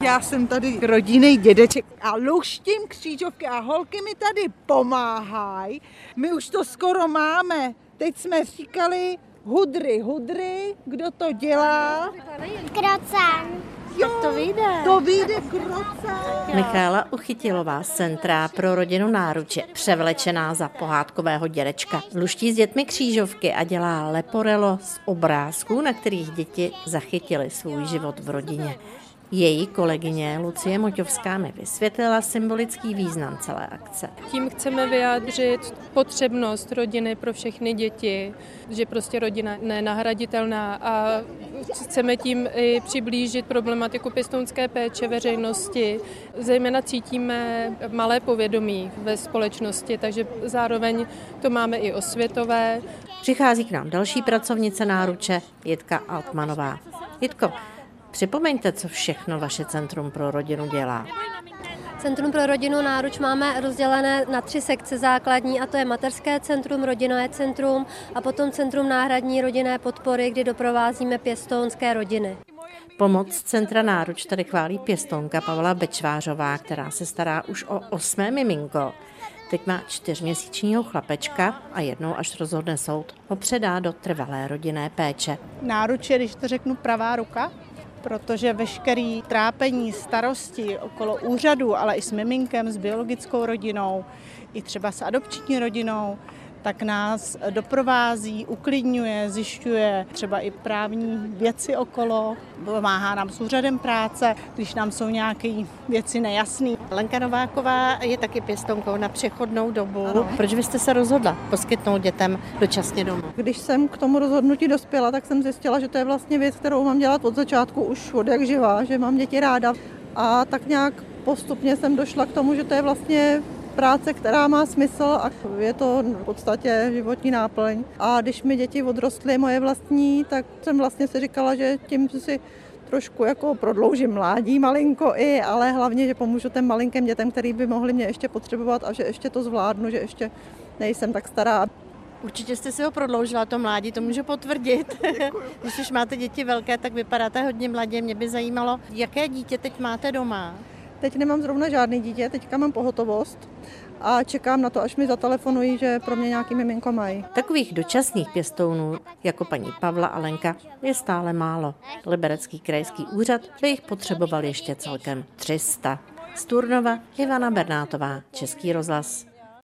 Já jsem tady rodinný dědeček a luštím křížovky a holky mi tady pomáhají. My už to skoro máme. Teď jsme říkali hudry. Kdo to dělá? Krocán. Jo, to vyjde krocán. Michála Uchytilová z Centra pro rodinu Náruče, převlečená za pohádkového dědečka. Luští s dětmi křížovky a dělá leporelo z obrázků, na kterých děti zachytily svůj život v rodině. Její kolegyně Lucie Moťovská mi vysvětlila symbolický význam celé akce. Tím chceme vyjádřit potřebnost rodiny pro všechny děti, že prostě rodina je nenahraditelná a chceme tím i přiblížit problematiku pěstounské péče veřejnosti. Zejména cítíme malé povědomí ve společnosti, takže zároveň to máme i osvětové. Přichází k nám další pracovnice Náruče, Jitka Altmanová. Jitko, připomeňte, co všechno vaše Centrum pro rodinu dělá. Centrum pro rodinu Náruč máme rozdělené na 3 sekce základní, a to je mateřské centrum, rodinné centrum a potom Centrum náhradní rodinné podpory, kdy doprovázíme pěstounské rodiny. Pomoc Centra Náruč tady chválí pěstounka Pavla Bečvářová, která se stará už o 8. miminko. Teď má 4měsíčního chlapečka a jednou, až rozhodne soud, ho předá do trvalé rodinné péče. Náruč je, když to řeknu, pravá ruka, protože veškerý trápení, starosti okolo úřadu, ale i s miminkem, s biologickou rodinou, i třeba s adopční rodinou, tak nás doprovází, uklidňuje, zjišťuje třeba i právní věci okolo, pomáhá nám s úřadem práce, když nám jsou nějaké věci nejasné. Lenka Nováková je taky pěstounkou na přechodnou dobu. Ano. Proč vy jste se rozhodla poskytnout dětem dočasně domů? Když jsem k tomu rozhodnutí dospěla, tak jsem zjistila, že to je vlastně věc, kterou mám dělat od začátku už od jak živá, že mám děti ráda. A tak nějak postupně jsem došla k tomu, že to je vlastně práce, která má smysl a je to v podstatě životní náplň. A když mi děti odrostly moje vlastní, tak jsem vlastně si říkala, že tím si trošku jako prodloužím mládí malinko ale hlavně, že pomůžu těm malinkým dětem, který by mohli mě ještě potřebovat a že ještě to zvládnu, že ještě nejsem tak stará. Určitě jste si ho prodloužila, to mládí, to můžu potvrdit. Když už máte děti velké, tak vypadáte hodně mladě. Mě by zajímalo, jaké dítě teď máte doma? Teď nemám zrovna žádný dítě, teďka mám pohotovost a čekám na to, až mi zatelefonují, že pro mě nějaký miminko mají. Takových dočasných pěstounů, jako paní Pavla a Lenka, je stále málo. Liberecký krajský úřad by jich potřeboval ještě celkem 300. Z Turnova Ivana Bernátová, Český rozhlas.